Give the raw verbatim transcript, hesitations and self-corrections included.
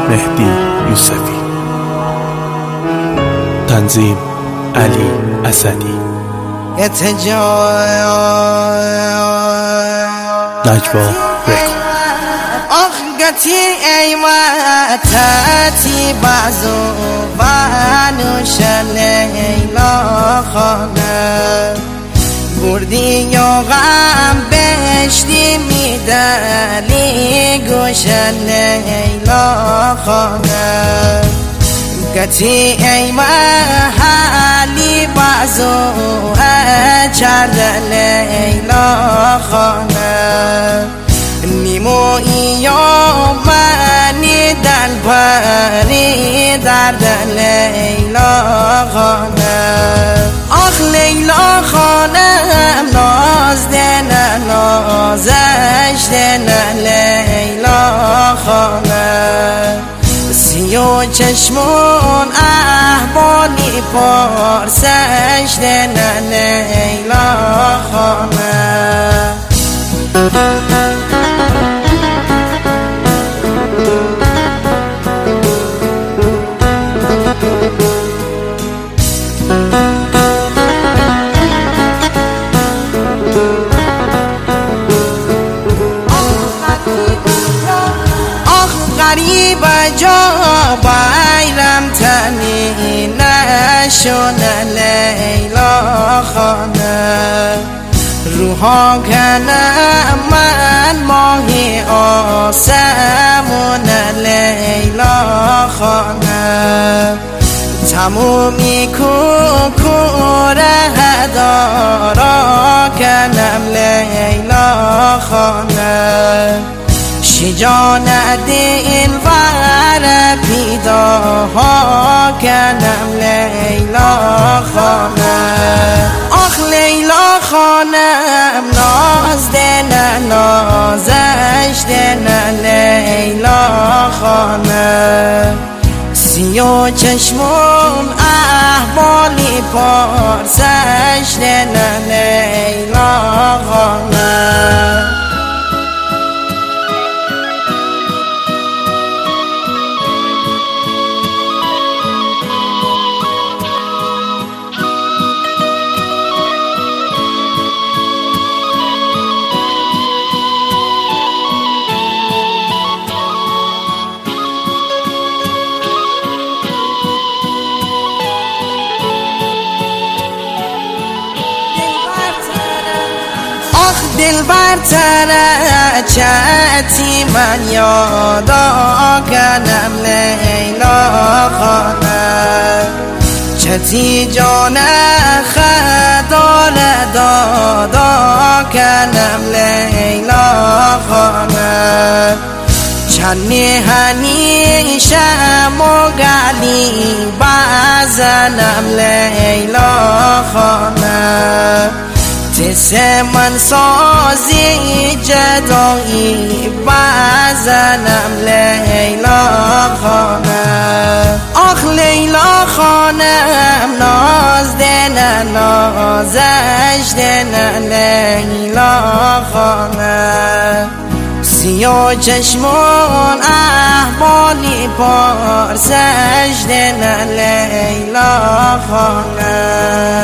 مهدی یوسفی. تنظیم علی اسدی. نجوا رکورد. آخگتی ای وطتی بازو بانوش لیلا خانه بردی یا غم بشتی میدلی گوش لیلا خانه گتی ای محلی بازو چرد لیلا خانه نیمویی یا منی دل پری درد لیلا خانه آخ لیلا خانم ناز دن نازش دن لیلا خانه سی و چشمون احوالی پرسش دن لیلا خانه غریب جا بایلم تنی نشون لیلا خانه روحا کنم من ماهی آسمون لیلا خانه تمومی کوکوره دارا کنم لیلا خانه شجان دل ور پیداها کنم لیلا خانه آخ لیلا خانم ناز دن نازش دن لیلا خانه سی و چشمون احوالی پرسش دن لیلا خانه دل برتره چتی من یادا کنم لیلا خانه چتی جان خدار دادا کنم لیلا خانه چنی هنی شم و گلی بزنم لیلا خانه تس من سازی جدایی بزنم لیلا خانه آخ لیلا خانم ناز دن نازش دن لیلا خانه سی و چشمون احوالی پرسش دن لیلا خانه